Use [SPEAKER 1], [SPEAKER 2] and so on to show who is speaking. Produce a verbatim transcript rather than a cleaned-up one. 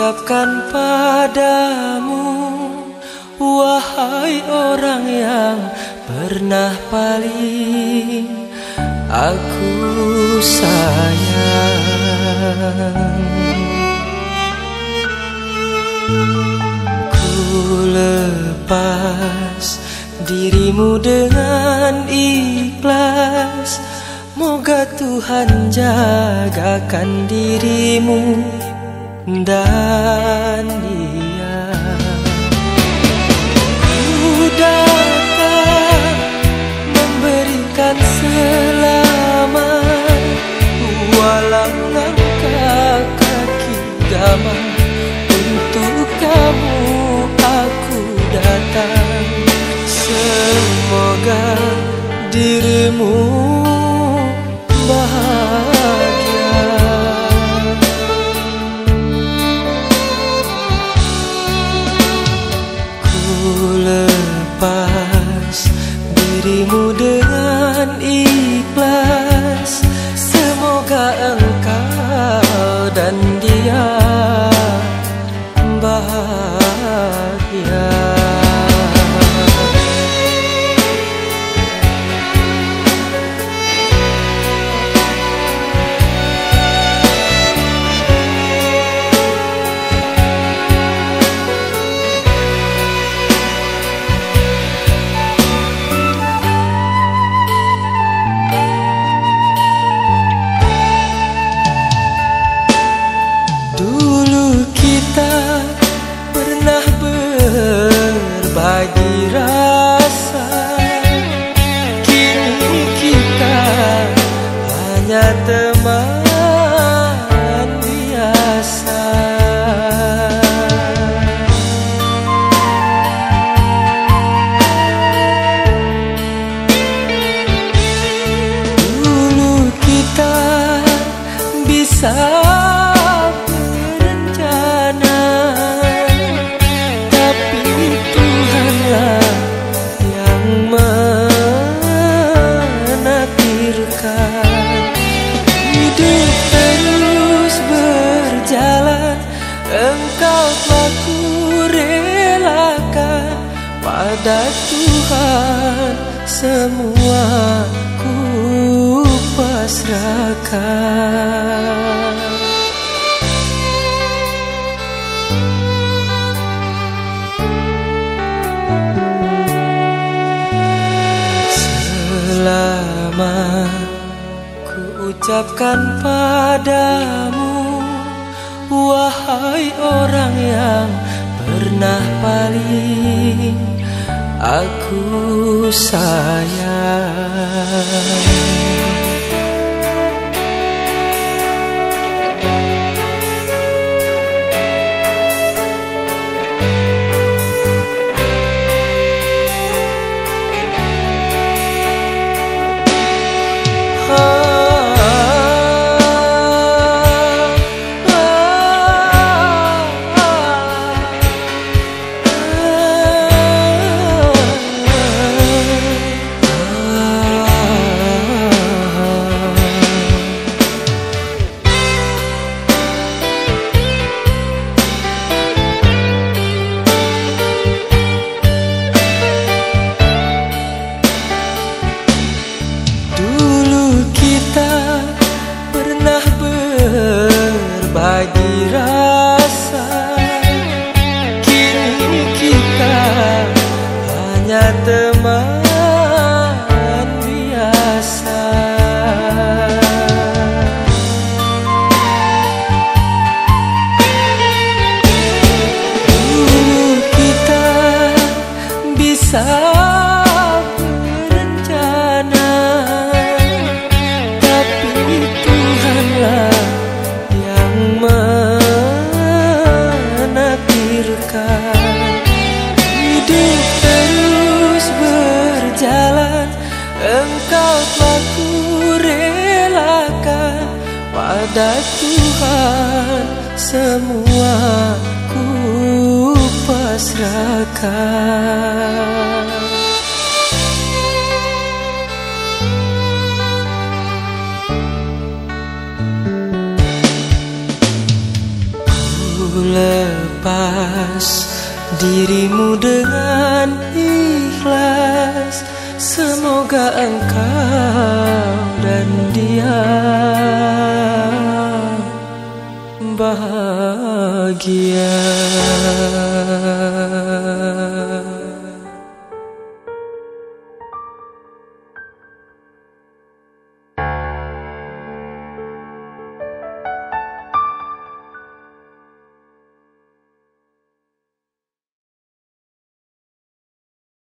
[SPEAKER 1] ucapkan padamu, wahai orang yang pernah paling aku sayang. Ku lepas dirimu dengan ikhlas, moga Tuhan jagakan dirimu dan dia. Ku datang memberikan selamat, walau langkah kaki gama. Untuk kamu aku datang, semoga dirimu bahagia. Ku lepas dirimu dengan ikhlas, semoga engkau dan dia bahagia. Dulu kita pernah berbagi rasa, kini kita hanya teman biasa. Dulu kita bisa hidup terus berjalan, engkau telah kurelakan, pada Tuhan semua ku pasrahkan. Selamat ku ucapkan padamu, wahai orang yang pernah paling aku sayang. Berbagi rasa, kini kita hanya teman biasa. Dulu kita bisa berencana, tapi Tuhanlah menakdirkan. Hidup terus berjalan, engkau telah kurelakan, pada Tuhan semua ku pasrahkan. Ku dirimu dengan ikhlas. Semoga engkau dan dia bahagia.